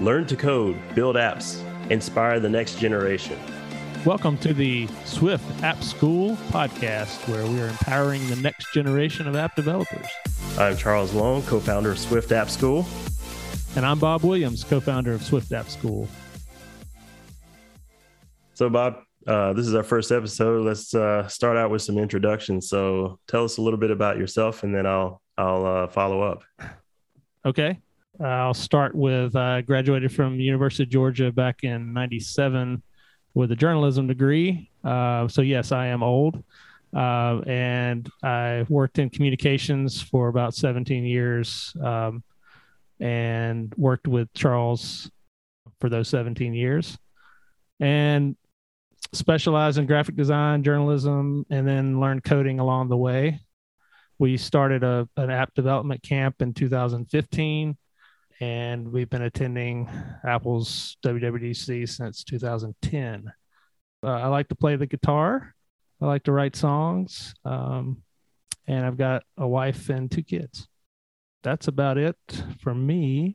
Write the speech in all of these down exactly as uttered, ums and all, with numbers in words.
Learn to code, build apps, inspire the next generation. Welcome to the Swift App School podcast, where we are empowering the next generation of app developers. I'm Charles Long, co-founder of Swift App School. And I'm Bob Williams, co-founder of Swift App School. So Bob, uh, this is our first episode. Let's uh, start out with some introductions. So tell us a little bit about yourself, and then I'll I'll uh, follow up. Okay. Uh, I'll start with uh, graduated from the University of Georgia back in ninety-seven with a journalism degree. Uh, so yes, I am old. Uh, and I worked in communications for about seventeen years um, and worked with Charles for those seventeen years. And specialized in graphic design, journalism, and then learned coding along the way. We started a, an app development camp in two thousand fifteen, and we've been attending Apple's W W D C since two thousand ten. Uh, I like to play the guitar. I like to write songs. Um, and I've got a wife and two kids. That's about it for me.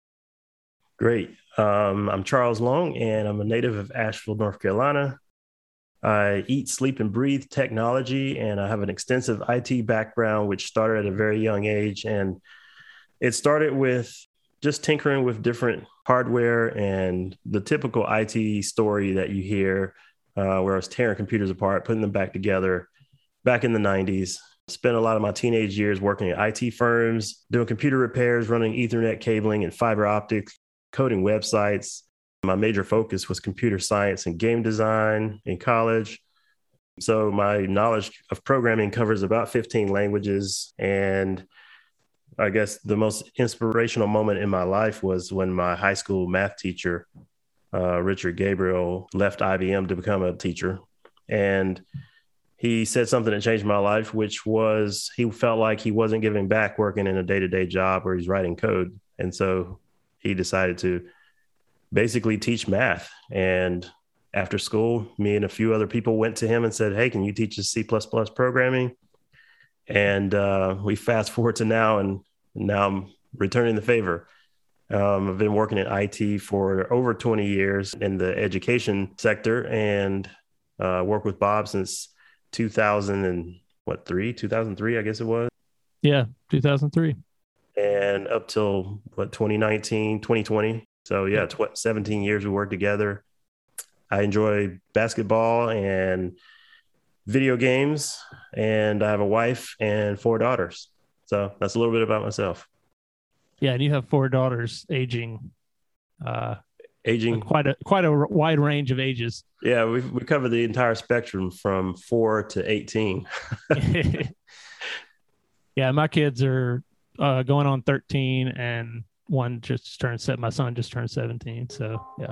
Great. Um, I'm Charles Long, and I'm a native of Asheville, North Carolina. I eat, sleep, and breathe technology, and I have an extensive I T background, which started at a very young age. And it started with just tinkering with different hardware and the typical I T story that you hear, uh, where I was tearing computers apart, putting them back together back in the nineties. Spent a lot of my teenage years working at I T firms, doing computer repairs, running Ethernet cabling and fiber optics, coding websites. My major focus was computer science and game design in college. So my knowledge of programming covers about fifteen languages. And I guess the most inspirational moment in my life was when my high school math teacher, uh, Richard Gabriel, left I B M to become a teacher. And he said something that changed my life, which was he felt like he wasn't giving back working in a day-to-day job where he's writing code. And so he decided to basically teach math. And after school, me and a few other people went to him and said, hey, can you teach us C plus plus programming? And uh, we fast forward to now, and now I'm returning the favor. Um, I've been working in I T for over twenty years in the education sector, and uh, worked with Bob since two thousand and what, three, two thousand three, I guess it was. Yeah, two thousand three. And up till what, twenty nineteen, twenty twenty. So yeah, tw- seventeen years we worked together. I enjoy basketball and video games, and I have a wife and four daughters. So that's a little bit about myself. Yeah, and you have four daughters aging, uh, aging quite a quite a wide range of ages. Yeah, we we cover the entire spectrum from four to eighteen. Yeah, my kids are uh, going on thirteen, and one just turned seven. My son just turned seventeen. So yeah.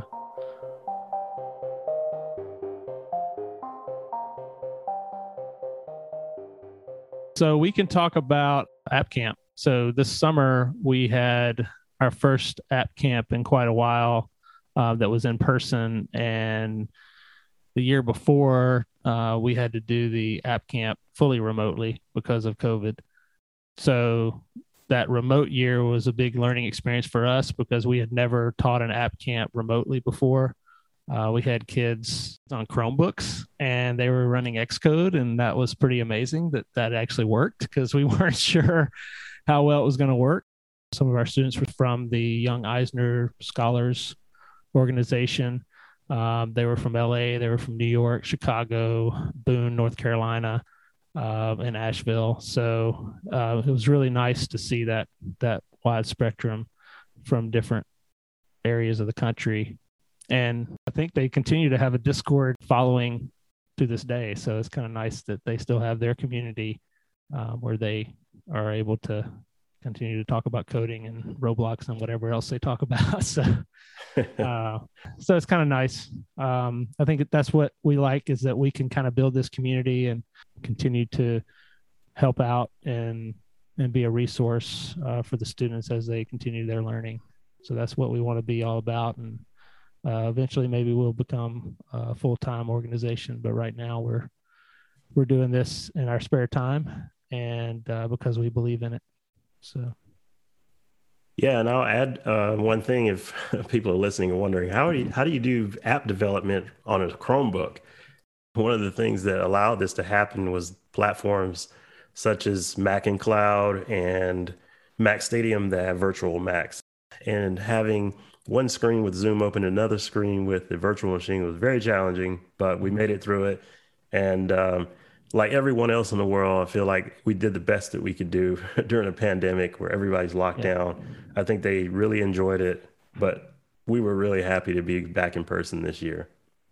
So we can talk about App Camp. So this summer we had our first App Camp in quite a while uh, that was in person. And the year before uh, we had to do the App Camp fully remotely because of COVID. So that remote year was a big learning experience for us because we had never taught an App Camp remotely before. Uh, we had kids on Chromebooks, and they were running Xcode, and that was pretty amazing that that actually worked because we weren't sure how well it was going to work. Some of our students were from the Young Eisner Scholars organization. Um, they were from L A, they were from New York, Chicago, Boone, North Carolina, uh, and Asheville. So uh, it was really nice to see that that wide spectrum from different areas of the country. And I think they continue to have a Discord following to this day. So it's kind of nice that they still have their community um, where they are able to continue to talk about coding and Roblox and whatever else they talk about. So, uh, so it's kind of nice. Um, I think that's what we like, is that we can kind of build this community and continue to help out and and be a resource uh, for the students as they continue their learning. So that's what we want to be all about. And Uh, eventually, maybe we'll become a full-time organization, but right now we're we're doing this in our spare time, and uh, because we believe in it. So, Yeah, and I'll add uh, one thing if people are listening and wondering how do you, how do you do app development on a Chromebook? One of the things that allowed this to happen was platforms such as Mac and Cloud and Mac Stadium that have virtual Macs. And having one screen with Zoom open, another screen with the virtual machine was very challenging, but we made it through it. And um, like everyone else in the world, I feel like we did the best that we could do during a pandemic where everybody's locked Yeah. down. I think they really enjoyed it, but we were really happy to be back in person this year.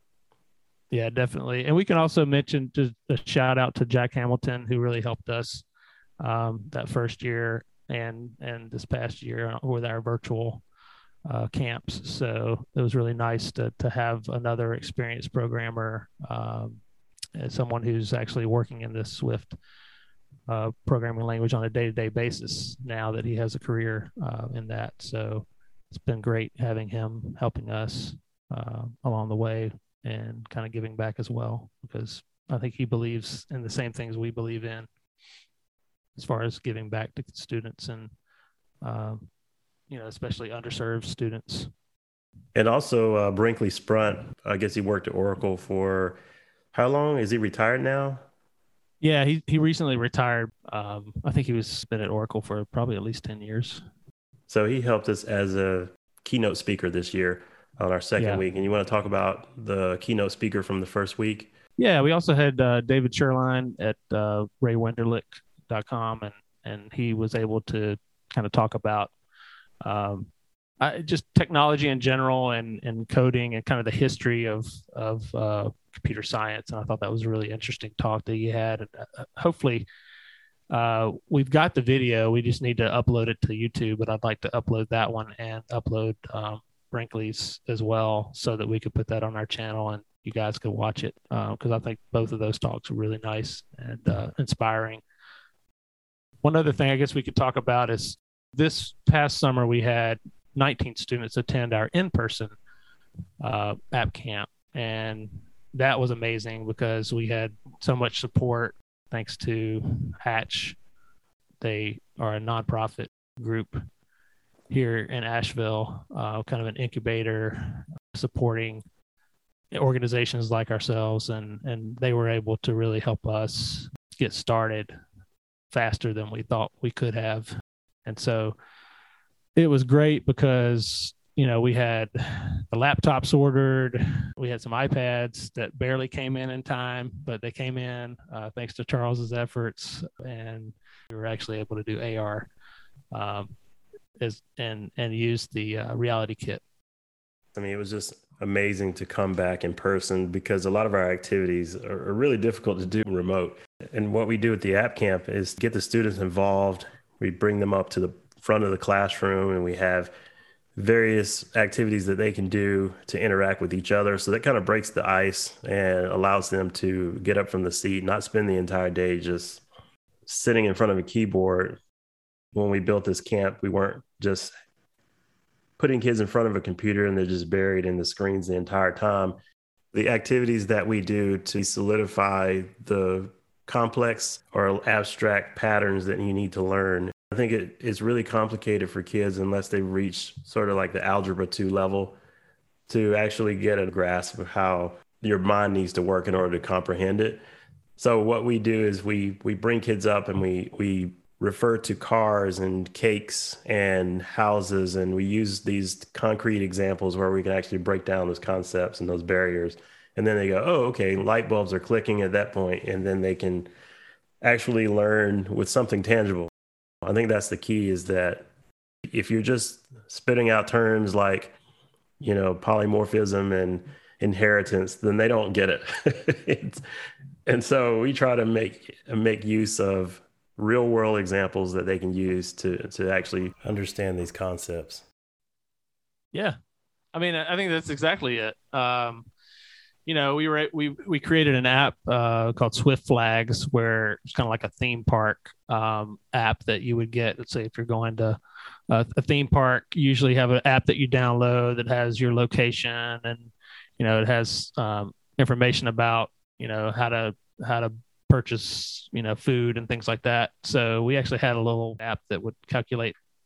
Yeah, definitely. And we can also mention just a shout out to Jack Hamilton, who really helped us um, that first year and and this past year with our virtual uh, camps. So it was really nice to to have another experienced programmer, um, and someone who's actually working in this Swift uh, programming language on a day to day basis now that he has a career uh, in that. So it's been great having him helping us uh, along the way and kind of giving back as well, because I think he believes in the same things we believe in as far as giving back to students and, um, you know, especially underserved students. And also uh, Brinkley Sprunt, I guess he worked at Oracle for how long? Is he retired now? Yeah, he, he recently retired. Um, I think he was been at Oracle for probably at least ten years. So he helped us as a keynote speaker this year on our second Yeah. week. And you want to talk about the keynote speaker from the first week? Yeah, we also had uh, David Sherline at uh, ray wenderlich dot com, and, and he was able to kind of talk about um, I, just technology in general and, and coding and kind of the history of, of uh, computer science. And I thought that was a really interesting talk that he had. And uh, hopefully uh, we've got the video. We just need to upload it to YouTube, but I'd like to upload that one and upload um, Brinkley's as well so that we could put that on our channel and you guys could watch it, because uh, I think both of those talks were really nice and uh, inspiring. One other thing I guess we could talk about is this past summer we had nineteen students attend our in-person uh, app camp, and that was amazing because we had so much support thanks to Hatch. They are a nonprofit group here in Asheville, uh, kind of an incubator supporting organizations like ourselves, and and they were able to really help us get started faster than we thought we could have. And so it was great because, you know, we had the laptops ordered, we had some iPads that barely came in in time, but they came in uh, thanks to Charles's efforts, and we were actually able to do A R um, as and and use the uh, reality kit. I mean, it was just amazing to come back in person because a lot of our activities are, are really difficult to do remote. And what we do at the App Camp is get the students involved. We bring them up to the front of the classroom and we have various activities that they can do to interact with each other. So that kind of breaks the ice and allows them to get up from the seat, not spend the entire day just sitting in front of a keyboard. When we built this camp, we weren't just putting kids in front of a computer and they're just buried in the screens the entire time. The activities that we do to solidify the complex or abstract patterns that you need to learn, I think it, it's really complicated for kids unless they reach sort of like the algebra two level to actually get a grasp of how your mind needs to work in order to comprehend it. So what we do is we we bring kids up and we we refer to cars and cakes and houses, and we use these concrete examples where we can actually break down those concepts and those barriers. And then they go, oh, okay, light bulbs are clicking at that point, and then they can actually learn with something tangible. I think that's the key, is that if you're just spitting out terms like, you know, polymorphism and inheritance, then they don't get it. And so we try to make make use of real world examples that they can use to to actually understand these concepts. Yeah. I mean, I think that's exactly it. Um, you know, we were we we created an app uh, called Swift Flags, where it's kind of like a theme park um, app that you would get. Let's say if you're going to a, a theme park, you usually have an app that you download that has your location, and you know it has um, information about you know how to how to purchase you know food and things like that. So we actually had a little app that would calculate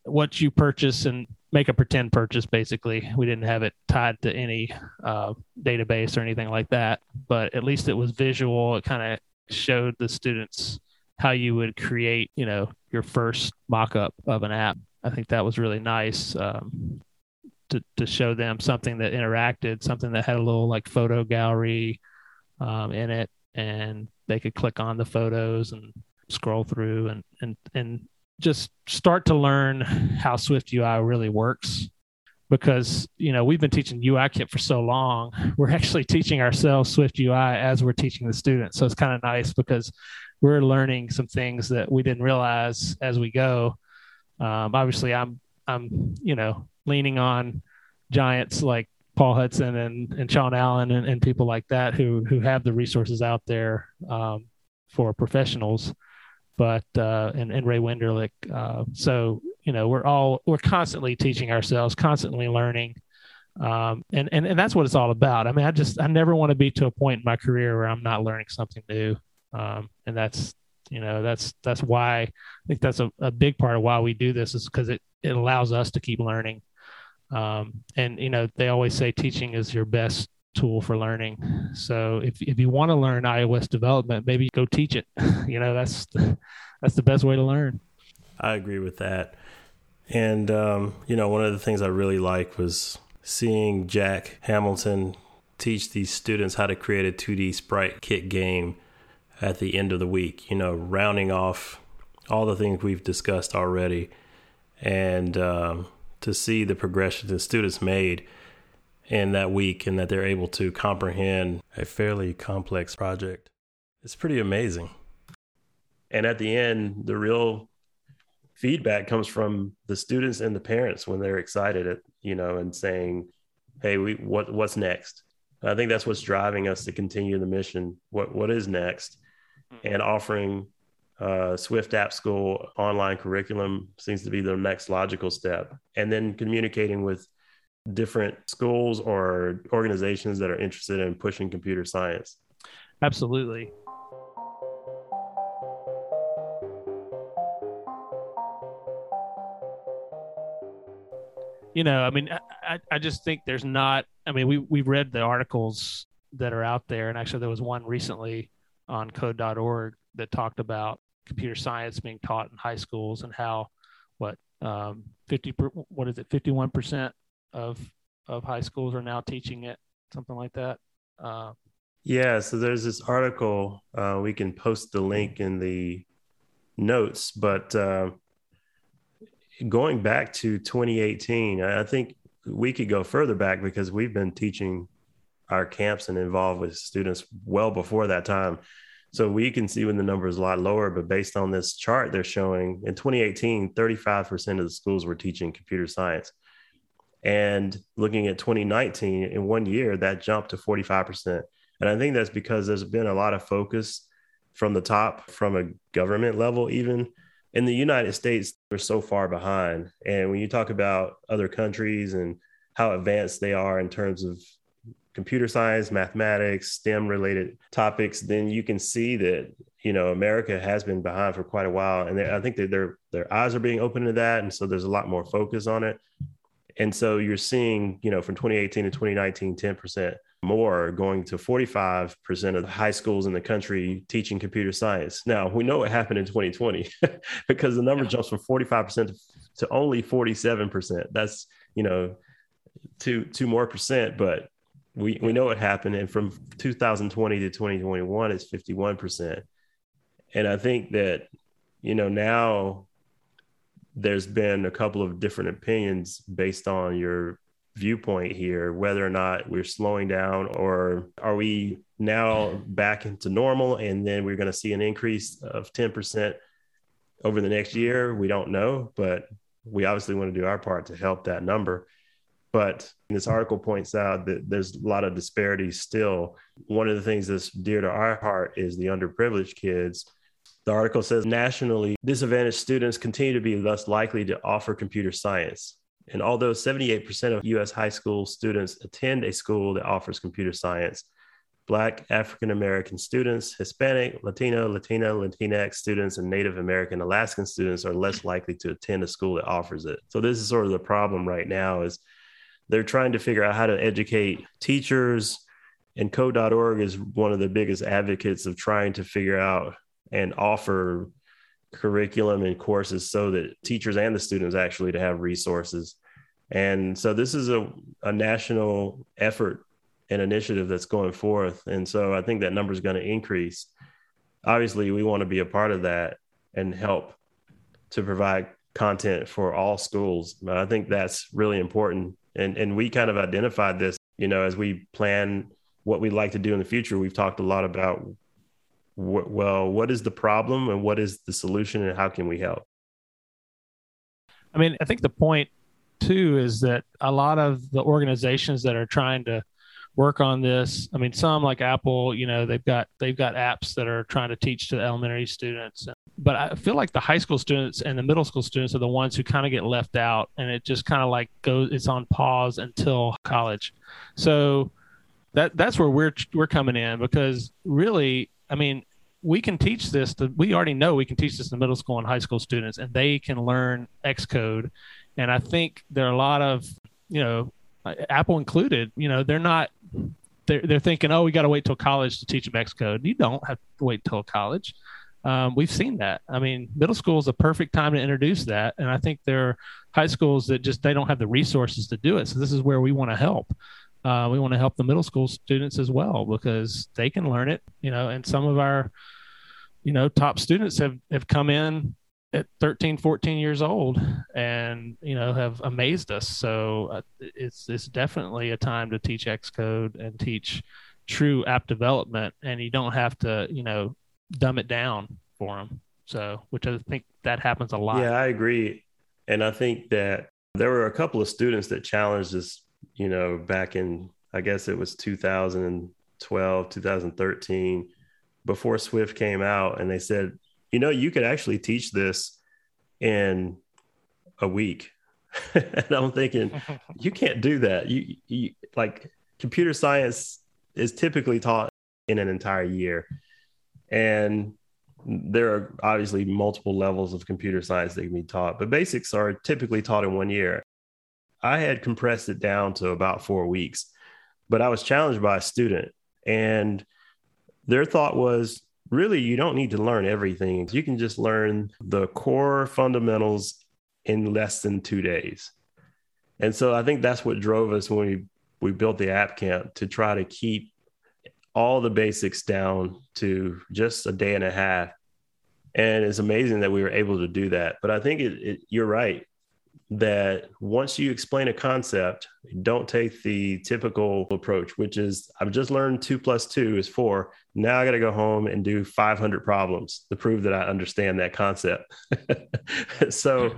what you purchase and make a pretend purchase. Basically, we didn't have it tied to any uh, database or anything like that, but at least it was visual. It kind of showed the students how you would create, you know, your first mock-up of an app. I think that was really nice um, to to show them something that interacted, something that had a little like photo gallery um, in it, and they could click on the photos and scroll through and and and just start to learn how Swift U I really works. Because, you know, we've been teaching U I Kit for so long, we're actually teaching ourselves Swift U I as we're teaching the students. So it's kind of nice because we're learning some things that we didn't realize as we go. Um, obviously, I'm, I'm, you know, leaning on giants like Paul Hudson and, and Sean Allen and, and people like that who who have the resources out there um, for professionals. But uh, and, and Ray Wenderlich. Uh, so you know, we're all we're constantly teaching ourselves, constantly learning, um, and and and that's what it's all about. I mean, I just I never want to be to a point in my career where I'm not learning something new, um, and that's you know that's that's why I think that's a, a big part of why we do this is because it it allows us to keep learning. Um, and you know, they always say teaching is your best tool for learning. So if if you want to learn iOS development, maybe go teach it. You know, that's the, that's the best way to learn. I agree with that. And um, you know, one of the things I really liked was seeing Jack Hamilton teach these students how to create a two D sprite kit game at the end of the week. You know, rounding off all the things we've discussed already, and um, to see the progression the students made in that week and that they're able to comprehend a fairly complex project. It's pretty amazing. And at the end, the real feedback comes from the students and the parents when they're excited at, you know, and saying, hey, we what what's next? And I think that's what's driving us to continue the mission. What what is next? And offering uh, Swift App School online curriculum seems to be the next logical step. And then communicating with different schools or organizations that are interested in pushing computer science. Absolutely. You know, I mean, I, I just think there's not, I mean, we, we've read the articles that are out there. And actually there was one recently on code dot org that talked about computer science being taught in high schools and how, what, um, fifty, what is it, fifty-one percent of of high schools are now teaching it, something like that. Uh, yeah, so there's this article, uh, we can post the link in the notes, but uh, going back to twenty eighteen, I think we could go further back because we've been teaching our camps and involved with students well before that time. So we can see when the number is a lot lower, but based on this chart, they're showing in twenty eighteen, thirty-five percent of the schools were teaching computer science. And looking at twenty nineteen, in one year, that jumped to forty-five percent. And I think that's because there's been a lot of focus from the top, from a government level, even in the United States, we're so far behind. And when you talk about other countries and how advanced they are in terms of computer science, mathematics, STEM related topics, then you can see that, you know, America has been behind for quite a while. And I think that their, their eyes are being opened to that. And so there's a lot more focus on it. And so you're seeing, you know, from twenty eighteen to twenty nineteen, ten percent more going to forty-five percent of the high schools in the country teaching computer science. Now, we know what happened in twenty twenty because the number jumps from forty-five percent to only forty-seven percent. That's, you know, two, two more percent, but we, we know what happened. And from two thousand twenty to twenty twenty-one, it's fifty-one percent. And I think that, you know, now there's been a couple of different opinions based on your viewpoint here, whether or not we're slowing down or are we now back into normal and then we're going to see an increase of ten percent over the next year. We don't know, but we obviously want to do our part to help that number. But this article points out that there's a lot of disparities still. One of the things that's dear to our heart is the underprivileged kids. The article says nationally, disadvantaged students continue to be less likely to offer computer science. And although seventy-eight percent of U S high school students attend a school that offers computer science, Black, African American students, Hispanic, Latino, Latina, Latinx students, and Native American Alaskan students are less likely to attend a school that offers it. So this is sort of the problem right now is they're trying to figure out how to educate teachers, and code dot org is one of the biggest advocates of trying to figure out and offer curriculum and courses so that teachers and the students actually to have resources. And so this is a, a national effort and initiative that's going forth. And so I think that number is going to increase. Obviously, we want to be a part of that and help to provide content for all schools. But I think that's really important. And, and we kind of identified this, you know, as we plan what we'd like to do in the future. We've talked a lot about, wh- well, what is the problem and what is the solution and how can we help? I mean, I think the point too is that a lot of the organizations that are trying to work on this, I mean, some like Apple, you know, they've got they've got apps that are trying to teach to the elementary students. But I feel like the high school students and the middle school students are the ones who kind of get left out, and it just kind of like goes, it's on pause until college. So that that's where we're we're coming in, because really, I mean, we can teach this to, we already know we can teach this to middle school and high school students, and they can learn Xcode. And I think there are a lot of, you know, Apple included, you know, they're not, they're, they're thinking, oh, we got to wait till college to teach them Xcode. You don't have to wait till college. Um, we've seen that. I mean, middle school is a perfect time to introduce that. And I think there are high schools that just, they don't have the resources to do it. So this is where we want to help. Uh, we want to help the middle school students as well, because they can learn it, you know, and some of our, you know, top students have, have come in at thirteen, fourteen years old and, you know, have amazed us. So uh, it's, it's definitely a time to teach Xcode and teach true app development. And you don't have to, you know, dumb it down for them. So, which I think that happens a lot. Yeah, I agree. And I think that there were a couple of students that challenged us, you know, back in, I guess it was two thousand twelve, two thousand thirteen, before Swift came out. And they said, you know, you could actually teach this in a week. And I'm thinking, you can't do that. You, you like computer science is typically taught in an entire year. And there are obviously multiple levels of computer science that can be taught, but basics are typically taught in one year. I had compressed it down to about four weeks, but I was challenged by a student, and their thought was, really, you don't need to learn everything. You can just learn the core fundamentals in less than two days. And so I think that's what drove us when we, we built the App Camp, to try to keep all the basics down to just a day and a half. And it's amazing that we were able to do that. But I think it, it, you're right, that once you explain a concept, don't take the typical approach, which is, I've just learned two plus two is four. Now I got to go home and do five hundred problems to prove that I understand that concept. So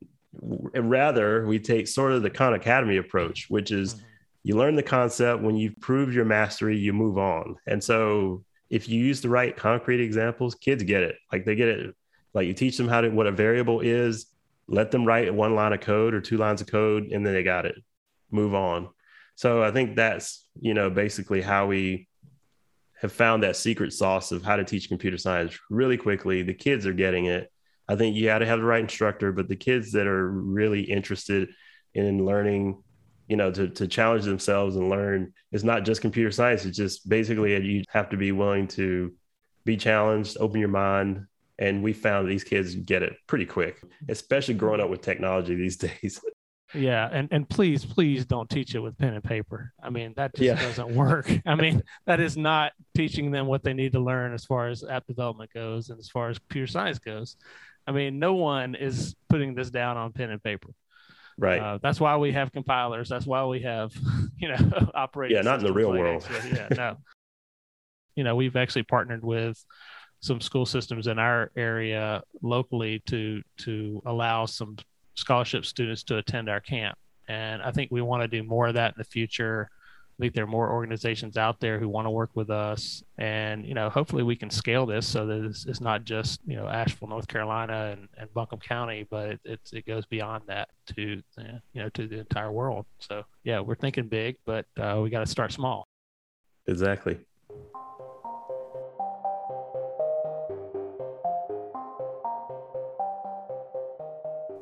rather, we take sort of the Khan Academy approach, which is you learn the concept. When you've proved your mastery, you move on. And so if you use the right concrete examples, kids get it. Like they get it. Like you teach them how to, what a variable is, let them write one line of code or two lines of code, and then they got it. Move on. So I think that's, you know, basically how we have found that secret sauce of how to teach computer science really quickly. The kids are getting it. I think you got to have the right instructor, but the kids that are really interested in learning, you know, to, to challenge themselves and learn, it's not just computer science. It's just basically you have to be willing to be challenged, open your mind. And we found these kids get it pretty quick, especially growing up with technology these days. Yeah. And, and please, please don't teach it with pen and paper. I mean, that just yeah. doesn't work. I mean, that is not teaching them what they need to learn as far as app development goes and as far as computer science goes. I mean, no one is putting this down on pen and paper. Right. Uh, that's why we have compilers. That's why we have, you know, operating Yeah, not in the real like world. yeah, no. You know, we've actually partnered with some school systems in our area locally to to allow some scholarship students to attend our camp. And I think we want to do more of that in the future. I think there are more organizations out there who want to work with us. And, you know, hopefully we can scale this so that it's, it's not just, you know, Asheville, North Carolina and, and Buncombe County, but it, it's, it goes beyond that to, you know, to the entire world. So, yeah, we're thinking big, but uh, we got to start small. Exactly.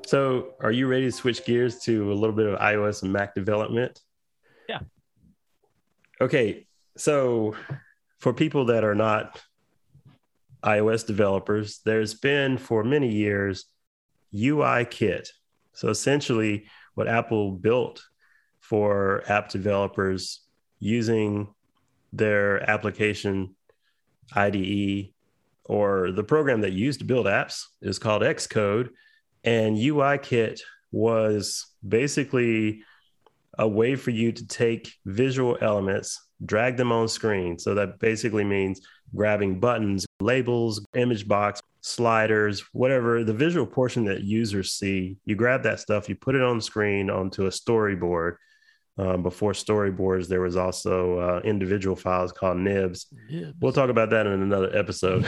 So are you ready to switch gears to a little bit of iOS and Mac development? Yeah. Okay. So for people that are not iOS developers, there's been for many years UIKit. So essentially what Apple built for app developers using their application I D E or the program that you use to build apps is called Xcode. And UIKit was basically a way for you to take visual elements, drag them on screen. So that basically means grabbing buttons, labels, image box, sliders, whatever, the visual portion that users see. You grab that stuff, you put it on the screen onto a storyboard. Um, before storyboards, there was also uh, individual files called nibs. nibs. We'll talk about that in another episode.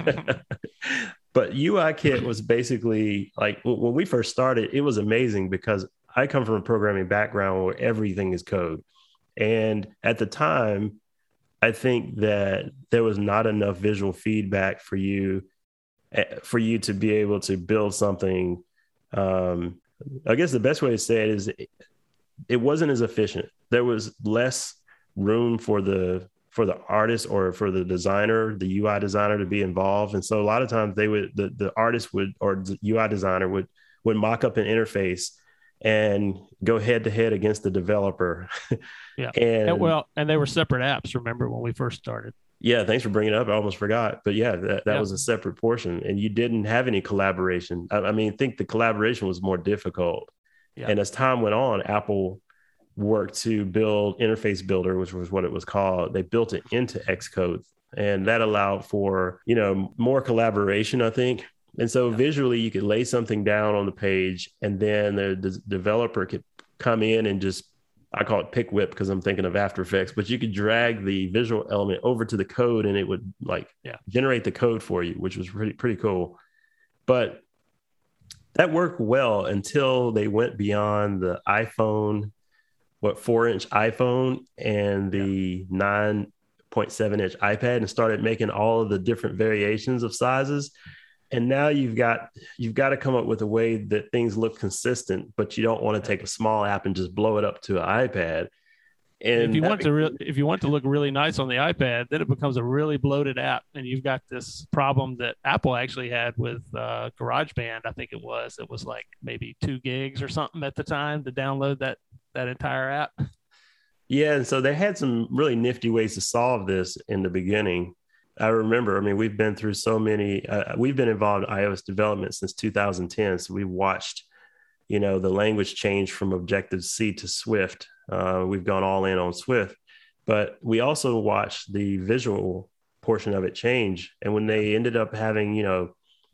But UIKit was basically like when we first started, it was amazing because I come from a programming background where everything is code. And at the time, I think that there was not enough visual feedback for you, for you to be able to build something. Um, I guess the best way to say it is it, it wasn't as efficient. There was less room for the for the artist or for the designer, the U I designer to be involved. And so a lot of times they would, the, the artist would, or the U I designer would, would mock up an interface and go head to head against the developer. Yeah. and, and well, and they were separate apps. Remember when we first started? Yeah. Thanks for bringing it up. I almost forgot, but yeah, that, that yeah. was a separate portion and you didn't have any collaboration. I, I mean, I think the collaboration was more difficult. Yeah. And as time went on, Apple worked to build Interface Builder, which was what it was called. They built it into Xcode, and that allowed for, you know, more collaboration, I think. And so yeah. visually, you could lay something down on the page, and then the, the developer could come in and just, I call it pick whip because I'm thinking of After Effects, but you could drag the visual element over to the code, and it would like yeah. generate the code for you, which was pretty pretty cool. But that worked well until they went beyond the iPhone. What four inch iPhone and the yeah. nine point seven inch iPad and started making all of the different variations of sizes. And now you've got, you've got to come up with a way that things look consistent, but you don't want to take a small app and just blow it up to an iPad. And if you want to, re- if you want to look really nice on the iPad, then it becomes a really bloated app. And you've got this problem that Apple actually had with uh, GarageBand. I think it was, it was like maybe two gigs or something at the time to download that, that entire app. Yeah. And so they had some really nifty ways to solve this in the beginning. I remember, I mean, we've been through so many, uh, we've been involved in iOS development since two thousand ten. So we watched, you know, the language change from Objective-C to Swift. Uh, we've gone all in on Swift, but we also watched the visual portion of it change. And when they ended up having, you know,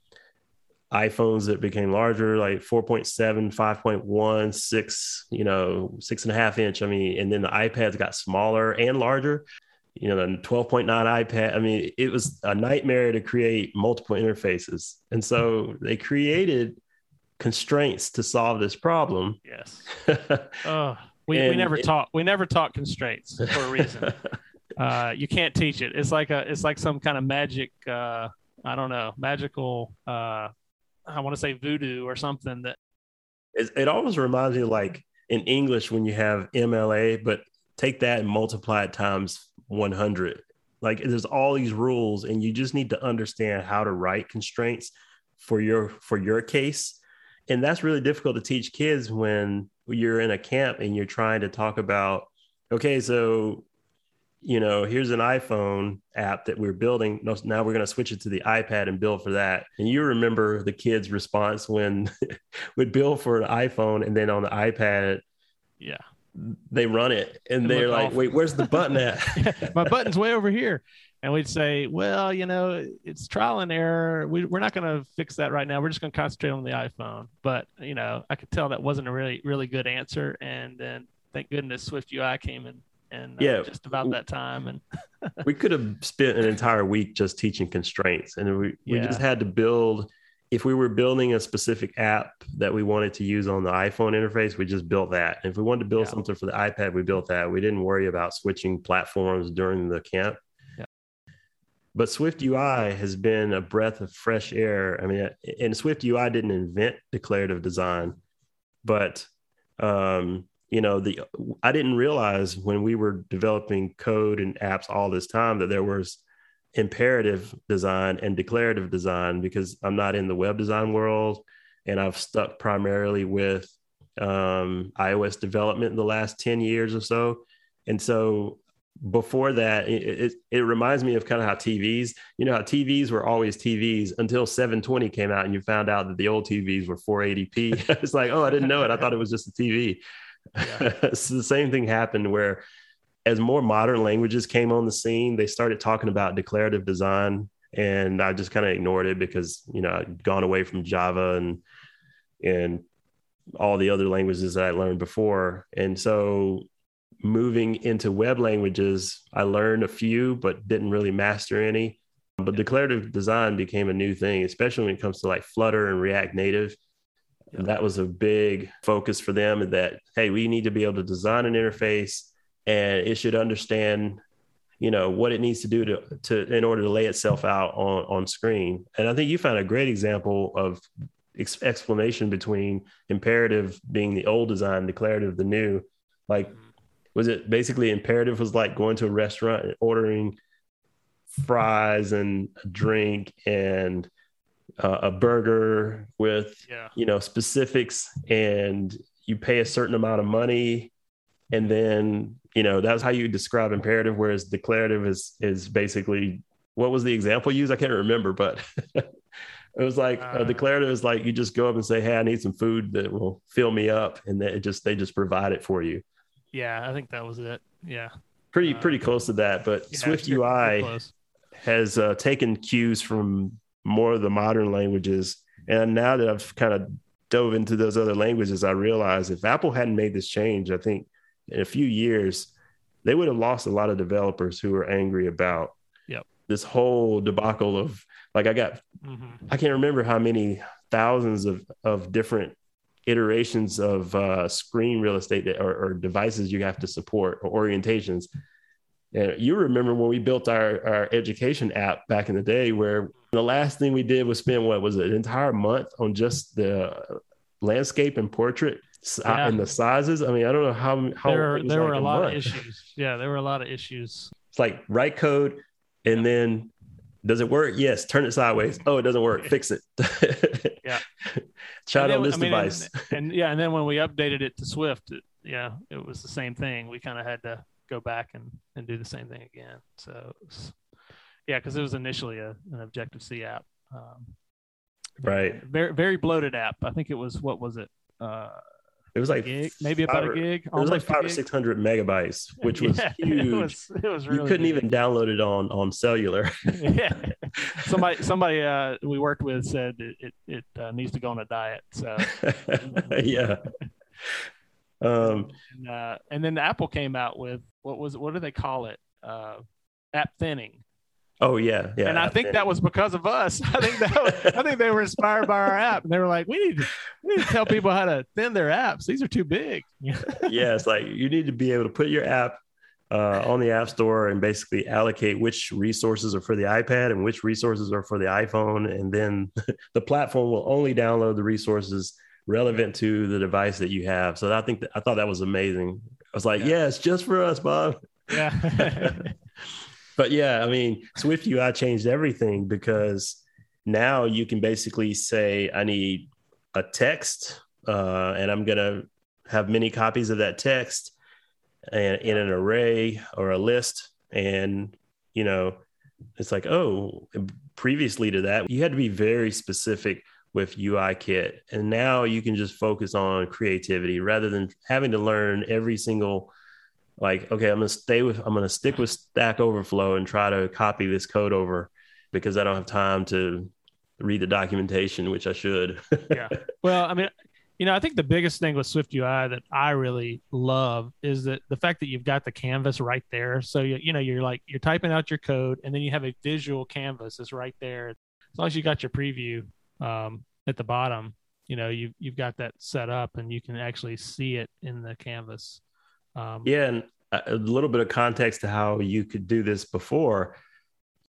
iPhones that became larger, like four point seven, five point one, six, you know, six and a half inch. I mean, and then the iPads got smaller and larger, you know, the twelve point nine iPad. I mean, it was a nightmare to create multiple interfaces. And so they created constraints to solve this problem. Yes. oh, we, we never it, taught, we never taught constraints for a reason. uh, you can't teach it. It's like a, it's like some kind of magic, uh, I don't know, magical, uh, I want to say voodoo or something that it, it almost reminds me of like in English when you have M L A, but take that and multiply it times one hundred. Like there's all these rules and you just need to understand how to write constraints for your, for your case. And that's really difficult to teach kids when you're in a camp and you're trying to talk about, okay, so you know, here's an iPhone app that we're building. Now we're going to switch it to the iPad and build for that. And you remember the kids' response when we'd build for an iPhone and then on the iPad, yeah, they run it and, and they're like, awful. Wait, where's the button at? My button's way over here. And we'd say, well, you know, it's trial and error. We, we're not going to fix that right now. We're just going to concentrate on the iPhone. But, you know, I could tell that wasn't a really, really good answer. And then thank goodness Swift U I came in. And uh, yeah, just about that time. And we could have spent an entire week just teaching constraints. And we, we yeah. just had to build, if we were building a specific app that we wanted to use on the iPhone interface, we just built that. And if we wanted to build yeah. something for the iPad, we built that. We didn't worry about switching platforms during the camp. Yeah. But Swift U I has been a breath of fresh air. I mean, and Swift U I didn't invent declarative design, but um, you know, the I didn't realize when we were developing code and apps all this time that there was imperative design and declarative design, because I'm not in the web design world, and I've stuck primarily with um, iOS development in the last ten years or so. And so before that, it, it, it reminds me of kind of how T Vs, you know, how T Vs were always T Vs until seven twenty came out and you found out that the old T Vs were four eighty p. It's like, oh, I didn't know it. I thought it was just a T V. Yeah. So the same thing happened where as more modern languages came on the scene, they started talking about declarative design. And I just kind of ignored it because, you know, I'd gone away from Java and, and all the other languages that I learned before. And so moving into web languages, I learned a few, but didn't really master any. But declarative design became a new thing, especially when it comes to like Flutter and React Native. And that was a big focus for them, that, hey, we need to be able to design an interface and it should understand, you know, what it needs to do to, to in order to lay itself out on, on screen. And I think you found a great example of ex- explanation between imperative being the old design, declarative the new. Like, was it basically imperative was like going to a restaurant and ordering fries and a drink and uh, a burger with, yeah. you know, specifics, and you pay a certain amount of money. And then, you know, that's how you describe imperative, whereas declarative is, is basically, what was the example used? I can't remember, but it was like uh, a declarative is like, you just go up and say, hey, I need some food that will fill me up. And then it just, they just provide it for you. Yeah, I think that was it. Yeah. Pretty, pretty uh, close to that. But yeah, Swift U I has uh, taken cues from more of the modern languages. And now that I've kind of dove into those other languages, I realized if Apple hadn't made this change, I think in a few years, they would have lost a lot of developers who were angry about yep. this whole debacle of, like, I got, mm-hmm. I can't remember how many thousands of, of different iterations of uh, screen real estate that, or, or devices you have to support, or orientations. And you remember when we built our, our education app back in the day, where the last thing we did was spend, what was it, an entire month on just the landscape and portrait yeah. and the sizes. I mean, I don't know how, how there, there like were a, a lot month. of issues. Yeah, there were a lot of issues. It's like write code and yeah. then does it work? Yes. Turn it sideways. Oh, it doesn't work. Fix it. yeah. Try it on this I mean, device. And, and yeah, and then when we updated it to Swift, it, yeah, it was the same thing. We kind of had to go back and, and do the same thing again. So was, yeah, because it was initially a, an Objective-C app. Um, right. Very, very bloated app. I think it was, what was it? Uh, It was like gig, maybe about or, a gig. It was like five or six hundred megabytes, which was yeah, huge. It was, it was really you couldn't big. even download it on on cellular. yeah, somebody somebody uh, we worked with said it it, it uh, needs to go on a diet. So yeah. Um, and, uh, and then Apple came out with what was what do they call it? Uh, app thinning. Oh yeah, yeah. And I think that was because of us. I think that was, I think they were inspired by our app, and they were like, "We need to, we need to tell people how to thin their apps. These are too big." yeah, it's like you need to be able to put your app uh, on the App Store and basically allocate which resources are for the iPad and which resources are for the iPhone, and then the platform will only download the resources relevant to the device that you have. So I think that, I thought that was amazing. I was like, "Yeah, yeah it's just for us, Bob." Yeah. But yeah, I mean, Swift U I changed everything, because now you can basically say, I need a text uh, and I'm going to have many copies of that text and in an array or a list. And, you know, it's like, oh, previously to that, you had to be very specific with U I Kit. And now you can just focus on creativity rather than having to learn every single like, okay, I'm going to stay with, I'm going to stick with Stack Overflow and try to copy this code over because I don't have time to read the documentation, which I should. yeah. Well, I mean, you know, I think the biggest thing with Swift U I that I really love is that the fact that you've got the canvas right there. So, you, you know, you're like, you're typing out your code and then you have a visual canvas that's right there. As long as you got your preview um, at the bottom, you know, you, you've got that set up and you can actually see it in the canvas. Um, yeah, and a little bit of context to how you could do this before.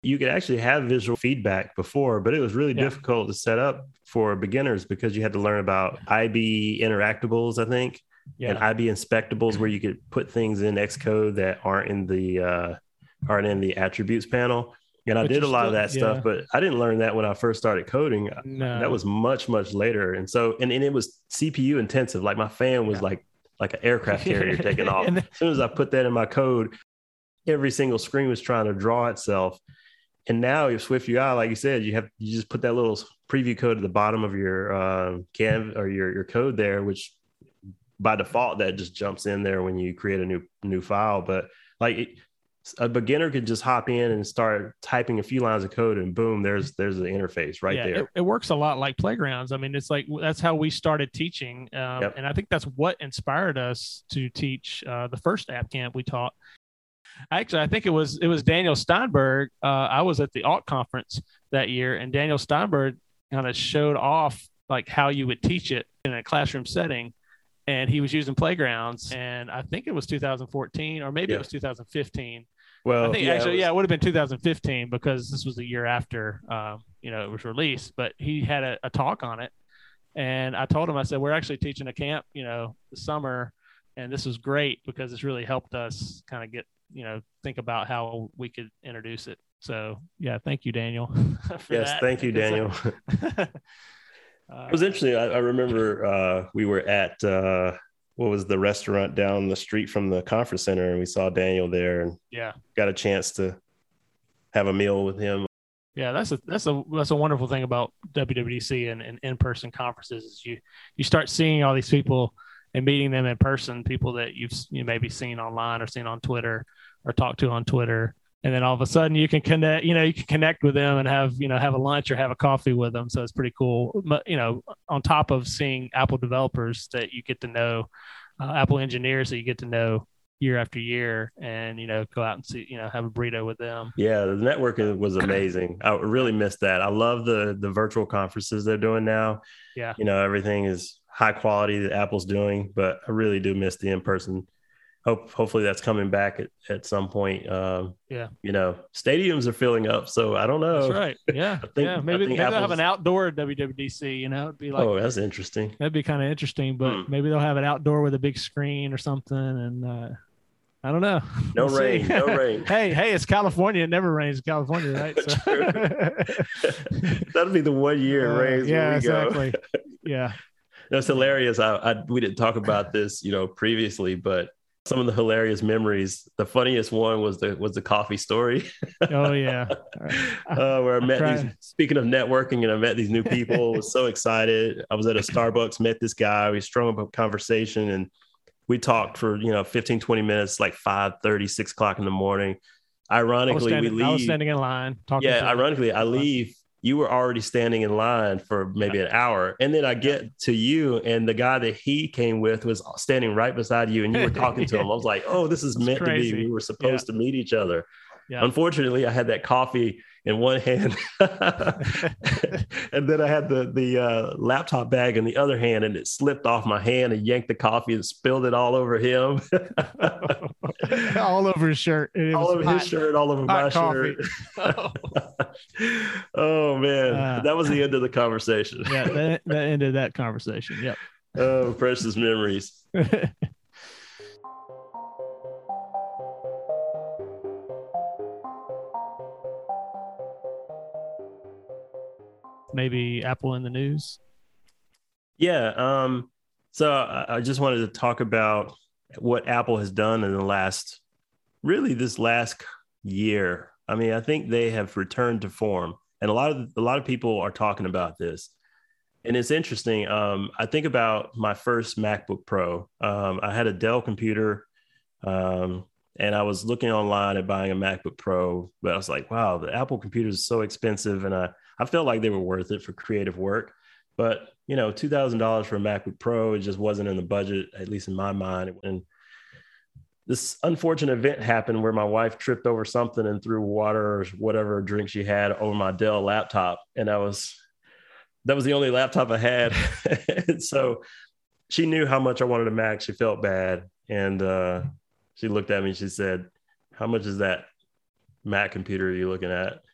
you could actually have visual feedback before, but it was really Yeah. difficult to set up for beginners because you had to learn about I B interactables, I think, Yeah. and I B inspectables, where you could put things in Xcode that aren't in the uh, aren't in the attributes panel. And I But did a you're lot still- of that yeah. stuff, but I didn't learn that when I first started coding. No. That was much, much later. And so, and, and it was C P U intensive. Like my fan was Yeah. like, like an aircraft carrier taking off. And then- As soon as I put that in my code, every single screen was trying to draw itself. And now with Swift U I, like you said, you have, you just put that little preview code at the bottom of your uh, canv or your, your code there, which by default, that just jumps in there when you create a new, new file. But like it, a beginner could just hop in and start typing a few lines of code and boom, there's there's the interface right yeah, there. It, it works a lot like Playgrounds. I mean, it's like that's how we started teaching. Um, Yep. And I think that's what inspired us to teach uh, the first app camp we taught. Actually, I think it was it was Daniel Steinberg. Uh, I was at the Alt conference that year, and Daniel Steinberg kind of showed off like how you would teach it in a classroom setting. And he was using Playgrounds, and I think it was two thousand fourteen or maybe Yeah. it was two thousand fifteen. Well, I think yeah, actually, it was- yeah, it would have been two thousand fifteen because this was the year after, um, you know, it was released. But he had a, a talk on it, and I told him, I said, we're actually teaching a camp, you know, this summer, and this was great because it's really helped us kind of get, you know, think about how we could introduce it. So yeah, thank you, Daniel. for yes, that. thank you, Daniel. Uh, It was interesting. I, I remember uh, we were at uh, what was the restaurant down the street from the conference center, and we saw Daniel there, and yeah. got a chance to have a meal with him. Yeah, that's a that's a that's a wonderful thing about W W D C and, and in-person conferences is you you start seeing all these people and meeting them in person, people that you've you maybe seen online or seen on Twitter or talked to on Twitter, and then all of a sudden you can connect, you know, you can connect with them and have you know have a lunch or have a coffee with them. So it's pretty cool. But, you know, on top of seeing Apple developers that you get to know, uh, Apple engineers that you get to know year after year, and you know go out and see you know have a burrito with them. Yeah, the networking was amazing. I really missed that. I love the the virtual conferences they're doing now. Yeah, You know, everything is high quality that Apple's doing, but I really do miss the in person. Hope hopefully that's coming back at, at some point. Um, yeah. You know, stadiums are filling up, so I don't know. That's right. Yeah. I think- yeah. I Maybe, think maybe they'll have Apple's- an outdoor W W D C, you know, it'd be like, Oh, that's interesting. that'd be kind of interesting, but Hmm. maybe they'll have it outdoor with a big screen or something. And, uh, I don't know. No We'll see. rain, no rain. hey, hey, it's California. It never rains in California, right? So. That'll be the one year it Uh, rains. yeah, where we go. exactly. Yeah. That's hilarious. I, I we didn't talk about this, you know, previously, but some of the hilarious memories. The funniest one was the was the coffee story, Oh, yeah. uh, where I met crying. these. Speaking of networking, and I met these new people. I was so excited. I was at a Starbucks, met this guy. We strung up a conversation, and we talked for you know fifteen, twenty minutes, like five thirty, six o'clock in the morning. I was, Ironically, standing, we I was leave. standing in line talking Yeah, to ironically, I leave. You were already standing in line for maybe an hour. And then I get to you, and the guy that he came with was standing right beside you, and you were talking to him. I was like, oh, this is That's meant crazy. to be. We were supposed to meet each other. Yeah. Unfortunately, I had that coffee in one hand, and then I had the the uh, laptop bag in the other hand, and it slipped off my hand and yanked the coffee and spilled it all over him, all over his shirt. It all was over hot- his shirt, all over my hot coffee. shirt. Oh man, Uh, that was the end of the conversation. Yeah, that, that ended that conversation. Yep. Oh, precious memories. Maybe Apple in the news. Yeah. Um, so I, I just wanted to talk about what Apple has done in the last, really this last year. I mean, I think they have returned to form, and a lot of a lot of people are talking about this. And it's interesting. Um, I think about my first MacBook Pro. Um, I had a Dell computer, um, and I was looking online at buying a MacBook Pro, but I was like, wow, the Apple computers are so expensive. And I, I felt like they were worth it for creative work. But, you know, two thousand dollars for a MacBook Pro, it just wasn't in the budget, at least in my mind. And this unfortunate event happened where my wife tripped over something and threw water or whatever drink she had over my Dell laptop. And I was... that was the only laptop I had. And so she knew how much I wanted a Mac. She felt bad. And uh, she looked at me and she said, how much is that Mac computer you're looking at?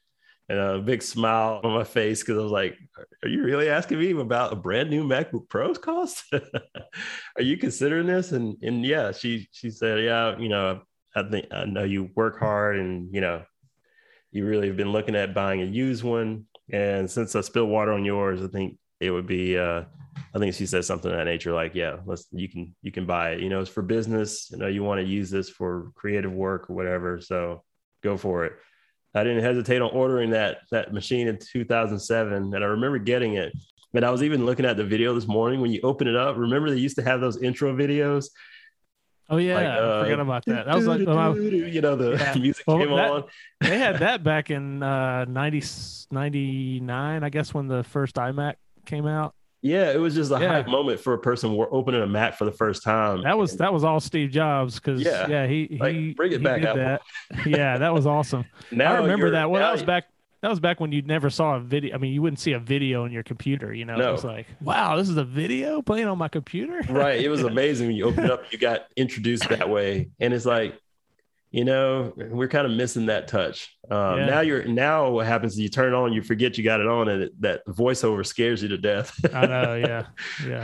and a big smile on my face because I was like, "Are you really asking me about a brand new MacBook Pro's cost? Are you considering this?" And and yeah, she she said, "Yeah, you know, I think I know you work hard, and you know, you really have been looking at buying a used one. And since I spilled water on yours, I think it would be." Uh, I think she said something of that nature, like, "Yeah, let's you can you can buy it. You know, it's for business. You know, you want to use this for creative work or whatever, so go for it." I didn't hesitate on ordering that that machine in two thousand seven, and I remember getting it. And I was even looking at the video this morning when you open it up. Remember, they used to have those intro videos. Oh yeah, like, uh, I forgot about that. That was like, well, you know, the yeah. music well, came that, on. They had that back in uh, ninety, ninety-nine, I guess, when the first iMac came out. Yeah, it was just a Yeah. hype moment for a person opening a Mac for the first time. That was and, that was all Steve Jobs because Yeah. yeah, he like, he bring it he back, did Apple. that. Yeah, that was awesome. Now I remember you're- that. Well, now that was you- back. That was back when you never saw a video. I mean, you wouldn't see a video on your computer. You know, No. it was like, wow, this is a video playing on my computer. Right. It was amazing when you opened it up, you got introduced that way. And it's like, you know, we're kind of missing that touch. Um, Yeah. Now you're now what happens is you turn it on, you forget you got it on, and it, that voiceover scares you to death. I know. Yeah. Yeah.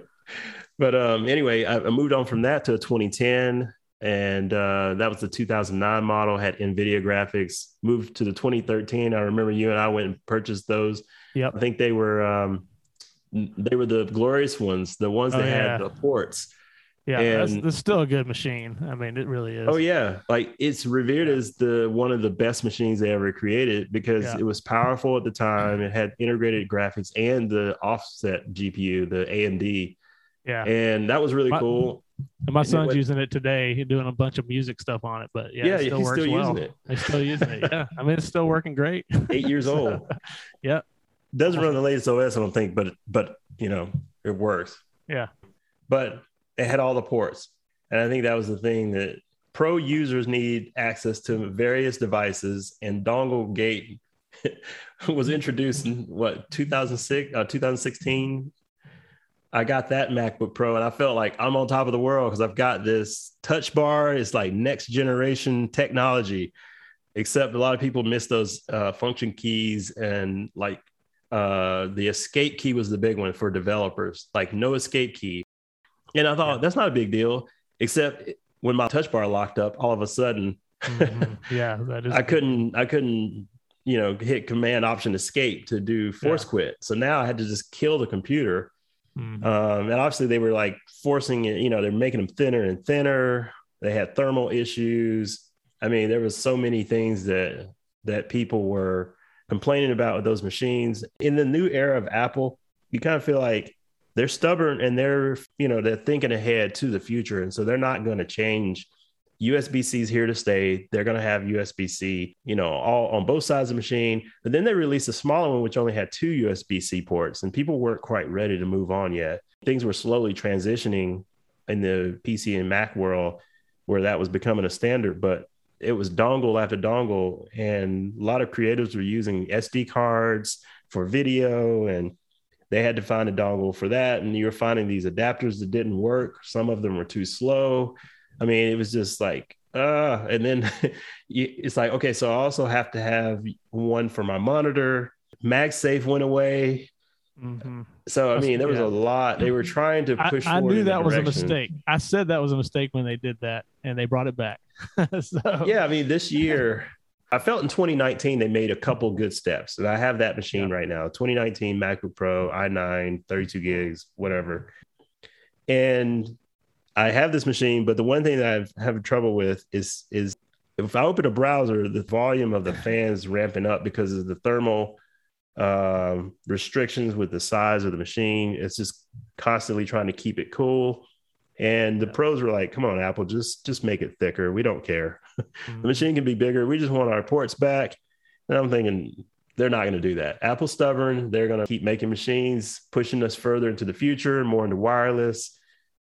But um, anyway, I, I moved on from that to a twenty ten, and uh, that was the two thousand nine model, had NVIDIA graphics. Moved to the twenty thirteen. I remember you and I went and purchased those. Yep. I think they were um, they were the glorious ones, the ones Oh, that yeah. had the ports. Yeah. And- that's, that's still a good machine. I mean, it really is. Oh yeah, like it's revered as the one of the best machines they ever created because Yeah. it was powerful at the time. It had integrated graphics and the offset G P U, the A M D, Yeah. and that was really My- cool. And my and it son's went- using it today. He's doing a bunch of music stuff on it, but yeah, Yeah, it still he's works still well. using it. He's still using it. Yeah. I mean, it's still working great. Eight years So, old. Yeah. Doesn't run the latest O S, I don't think, but but you know it works. Yeah. But it had all the ports, and I think that was the thing that pro users need access to various devices. And Dongle Gate was introduced in what two thousand six, uh, two thousand sixteen. I got that MacBook Pro, and I felt like I'm on top of the world because I've got this touch bar. It's like next generation technology, except a lot of people miss those uh, function keys, and like uh, the escape key was the big one for developers, like no escape key. And I thought Yeah. that's not a big deal, except when my touch bar locked up, all of a sudden Mhm. Yeah. That is. I couldn't, I couldn't, you know, hit Command Option Escape to do force Yeah. quit. So now I had to just kill the computer. Mhm. Um, and obviously they were like forcing it, you know, they're making them thinner and thinner. They had thermal issues. I mean, there was so many things that that people were complaining about with those machines. In the new era of Apple, you kind of feel like they're stubborn and they're, you know, they're thinking ahead to the future. And so they're not going to change. U S B C is here to stay. They're going to have U S B C, you know, all on both sides of the machine. But then they released a smaller one, which only had two U S B C ports, and people weren't quite ready to move on yet. Things were slowly transitioning in the P C and Mac world where that was becoming a standard, but it was dongle after dongle. And a lot of creatives were using S D cards for video, and they had to find a dongle for that. And you were finding these adapters that didn't work. Some of them were too slow. I mean, it was just like, uh, and then it's like, okay, so I also have to have one for my monitor. MagSafe went away. Mhm. So, I mean, there was Yeah. a lot. They were trying to I, push I forward knew in that was a direction. mistake. I said that was a mistake when they did that, and they brought it back. So Yeah, I mean, this year, I felt in twenty nineteen, they made a couple good steps. And I have that machine Yeah. right now, twenty nineteen MacBook Pro, i nine, thirty-two gigs, whatever. And I have this machine, but the one thing that I've having trouble with is, is if I open a browser, the volume of the fans ramping up because of the thermal um, restrictions with the size of the machine. It's just constantly trying to keep it cool. And the pros were like, come on, Apple, just, just make it thicker. We don't care. Mhm. The machine can be bigger. We just want our ports back. And I'm thinking they're not going to do that. Apple's stubborn. They're going to keep making machines, pushing us further into the future, more into wireless.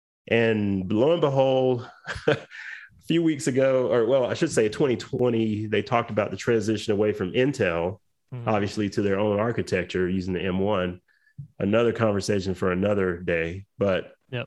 And lo and behold, a few weeks ago, or well, I should say twenty twenty, they talked about the transition away from Intel, Mhm. obviously, to their own architecture using the M one. Another conversation for another day. But Yep.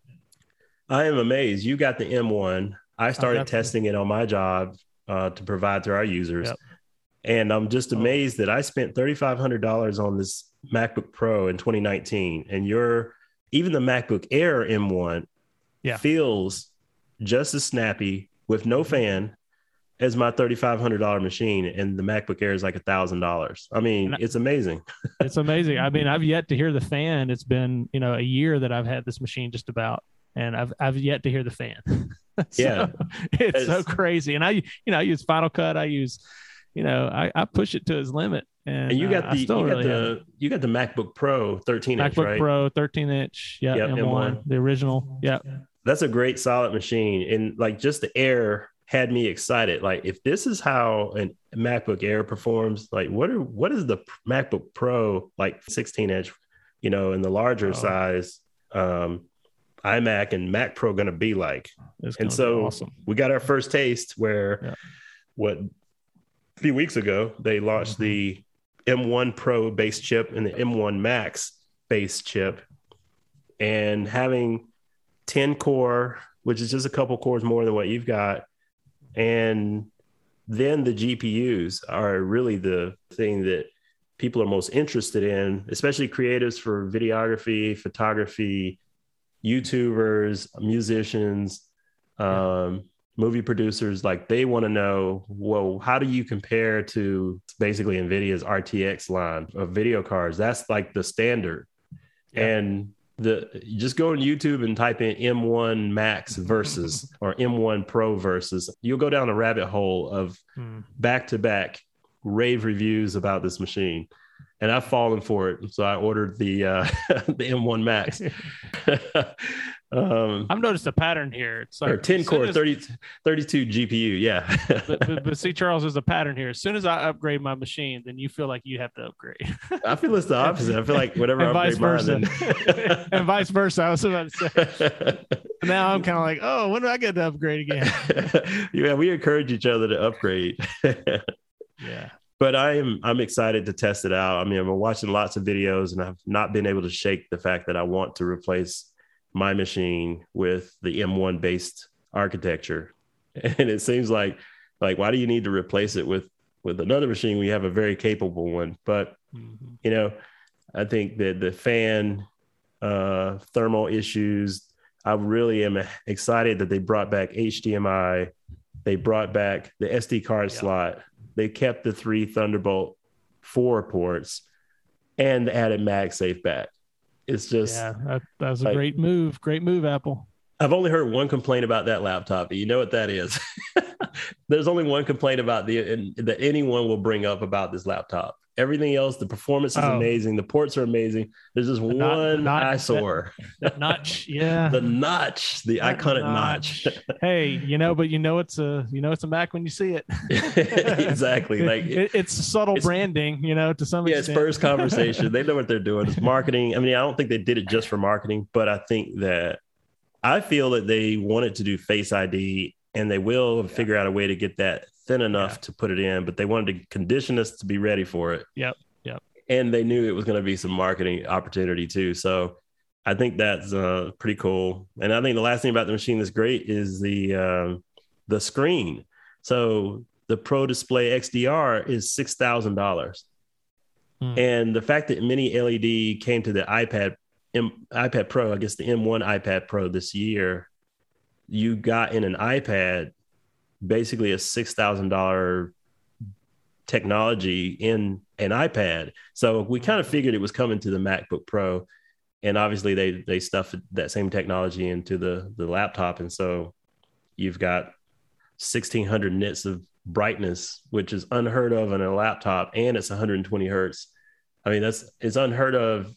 I am amazed. You got the M one. I started got the- testing it on my job uh, to provide to our users. Yep. And I'm just Oh. amazed that I spent thirty-five hundred dollars on this MacBook Pro in twenty nineteen, and your even the MacBook Air M one Yeah. feels just as snappy with no fan as my thirty-five hundred dollars machine, and the MacBook Air is like a thousand dollars. I mean, And I- it's amazing. It's amazing. I mean, I've yet to hear the fan. It's been, you know, a year that I've had this machine just about, and I've I've yet to hear the fan. So, Yeah. it's, It's- so crazy. And I, you know, I use Final Cut. I use, you know, I, I push it to its limit. And, And you got uh, the I you still got really have the you got the MacBook Pro thirteen inch, MacBook right? Pro thirteen inch. Yeah, Yep, M one, M one. the original. Yeah. That's a great solid machine, and like just the Air had me excited. Like if this is how a MacBook Air performs, like what are what is the MacBook Pro like sixteen inch, you know, in the larger Oh. size um, iMac and Mac Pro going to be like? It's And gonna be so awesome. we got our first taste where Yeah. what a few weeks ago they launched the M one Pro base chip and the M one Max base chip, and having ten core, which is just a couple cores more than what you've got, and then the G P Us are really the thing that people are most interested in, especially creatives for videography, photography, YouTubers, musicians, um, movie producers. Like they want to know, well, how do you compare to basically NVIDIA's R T X line of video cards? That's like the standard. Yeah. And the just go on YouTube and type in M one Max versus or M one Pro versus. You'll go down a rabbit hole of Hmm. back to back rave reviews about this machine, and I've fallen for it. So I ordered the uh, the M one Max. um, I've noticed a pattern here. It's like or ten as soon core, as- thirty, thirty-two G P U. Yeah. but, but, but see, Charles, there's a pattern here. As soon as I upgrade my machine, then you feel like you have to upgrade. I feel it's the opposite. I feel like whatever And I vice upgrade mine, versa. And vice versa. I was about to say. then- Now I'm kind of like, oh, when do I get to upgrade again? yeah, we encourage each other to upgrade. Yeah. But I am I'm excited to test it out. I mean, I've been watching lots of videos, and I've not been able to shake the fact that I want to replace my machine with the M one based architecture. And it seems like like why do you need to replace it with with another machine? We have a very capable one. But Mhm. you know, I think that the fan uh, thermal issues, I really am excited that they brought back H D M I. They brought back the S D card Yeah. slot. They kept the three Thunderbolt four ports and added MagSafe back. It's just, Yeah, that, that was a like- great move. Great move, Apple. I've only heard one complaint about that laptop. You know what that is? There's only one complaint about the and, that anyone will bring up about this laptop. Everything else, the performance is Oh. amazing. The ports are amazing. There's just The not- the one not- eyesore. That notch. Yeah. The notch, the That iconic notch. Hey, you know, but you know it's a you know it's a Mac when you see it. Exactly. Like it, it's subtle it's- branding, you know, to some yeah, it's extent. first conversation. They know what they're doing. It's marketing. I mean, I don't think they did it just for marketing, but I think that I feel that they wanted to do Face I D, and they will Yeah. figure out a way to get that thin enough Yeah. to put it in, but they wanted to condition us to be ready for it. Yep, yep. And they knew it was going to be some marketing opportunity too. So I think that's uh, pretty cool. And I think the last thing about the machine that's great is the um, the screen. So the Pro Display X D R is six thousand dollars. Hmm. And the fact that Mini L E D came to the iPad M, iPad Pro, I guess the M one iPad Pro this year, you got in an iPad basically a six thousand dollars technology in an iPad. So we kind of figured it was coming to the MacBook Pro, and obviously they they stuffed that same technology into the the laptop, and so you've got sixteen hundred nits of brightness, which is unheard of on a laptop, and it's one hundred twenty hertz. I mean, that's it's unheard of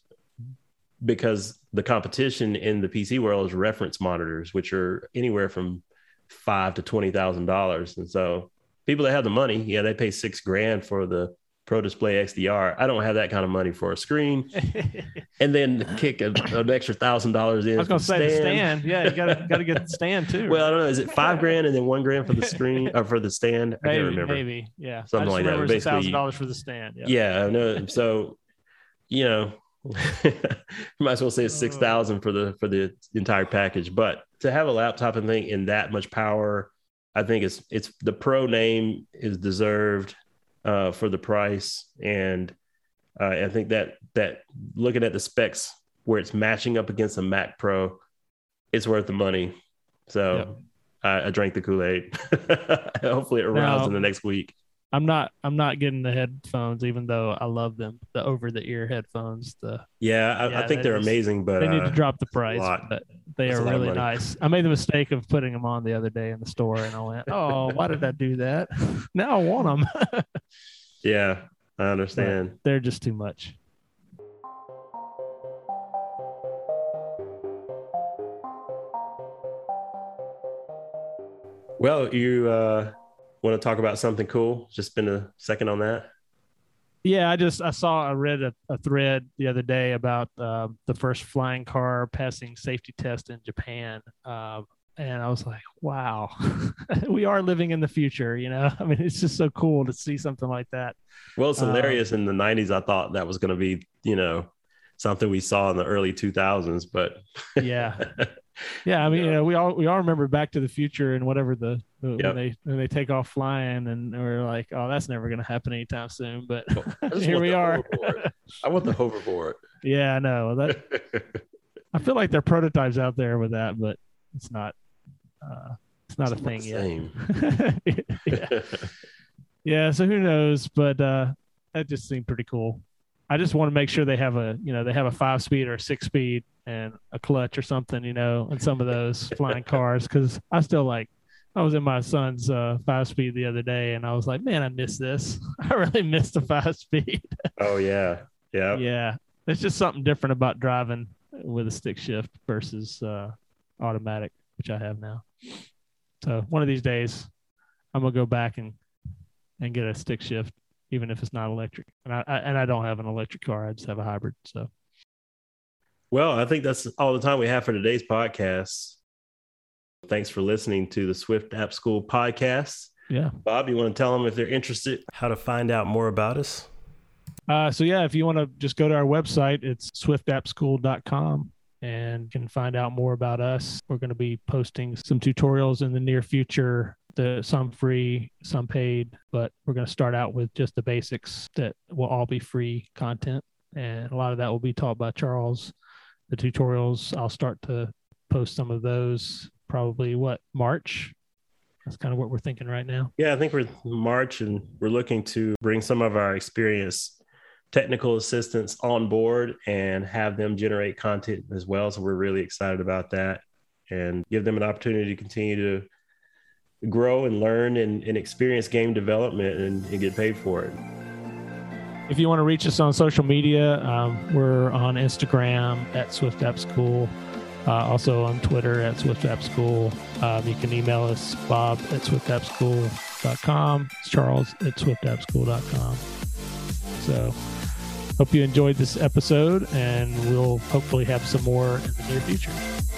because the competition in the P C world is reference monitors, which are anywhere from five to twenty thousand dollars, and so people that have the money, yeah, they pay six grand for the Pro Display X D R. I don't have that kind of money for a screen, and then kick a, an extra thousand dollars in. I was gonna for say the stand. Yeah, you gotta gotta get the stand too. Well, I don't know. Is it five grand and then one grand for the screen or for the stand? I maybe, can't remember. maybe, yeah, Something I just like that. remember it's a Basically- thousand dollars for the stand. Yeah, Yeah, I know. So, you know, you might as well say it's six thousand for the for the entire package. But to have a laptop and think in that much power, I think it's it's the Pro name is deserved. uh, for the price. And uh, I think that that looking at the specs where it's matching up against a Mac Pro, it's worth the money. So yep. I, I drank the Kool-Aid. Hopefully it arrives now, in the next week. I'm not I'm not getting the headphones, even though I love them. The over-the-ear headphones. The yeah, I, yeah, I think they they're just, amazing, but they uh, need to drop the price. But they That's are really nice. I made the mistake of putting them on the other day in the store, and I went, "Oh, why did I do that? Now I want them." Yeah, I understand. But they're just too much. Well, you uh, want to talk about something cool? Just spend a second on that. Yeah, I just I saw I read a, a thread the other day about uh, the first flying car passing safety test in Japan, uh, and I was like, wow, we are living in the future. You know, I mean, it's just so cool to see something like that. Well, it's hilarious. Um, in the nineties, I thought that was going to be, you know, something we saw in the early two thousands, but yeah. Yeah, I mean, yeah. you know, we all we all remember Back to the Future and whatever the, the yep. when they when they take off flying, and we're like, oh, that's never going to happen anytime soon. But here we are. I want the hoverboard. Yeah, I know that. I feel like there are prototypes out there with that, but it's not. Uh, it's not it's a not thing yet. yeah. yeah. So who knows? But uh, that just seemed pretty cool. I just want to make sure they have a, you know, they have a five speed or a six speed and a clutch or something, you know, in some of those flying cars. Cause I still like, I was in my son's uh, five speed the other day and I was like, man, I miss this. I really miss the five speed. Oh yeah. Yeah. Yeah. It's just something different about driving with a stick shift versus uh, automatic, which I have now. So one of these days I'm going to go back and, and get a stick shift, even if it's not electric. And I, I and I don't have an electric car. I just have a hybrid. So, well, I think that's all the time we have for today's podcast. Thanks for listening to the Swift App School podcast. Yeah. Bob, you want to tell them if they're interested, how to find out more about us? Uh, so, yeah, if you want to just go to our website, it's swift app school dot com and you can find out more about us. We're going to be posting some tutorials in the near future. The, some free, some paid, but we're going to start out with just the basics that will all be free content. And a lot of that will be taught by Charles. The tutorials, I'll start to post some of those probably what, March? That's kind of what we're thinking right now. Yeah, I think we're March and we're looking to bring some of our experienced technical assistants on board and have them generate content as well. So we're really excited about that and give them an opportunity to continue to grow and learn and, and experience game development and, and get paid for it. If you want to reach us on social media, um, we're on Instagram at Swift App School, uh, also on Twitter at Swift App School. Um, you can email us, Bob at swift app school dot com, Charles at swift app school dot com. So hope you enjoyed this episode, and we'll hopefully have some more in the near future.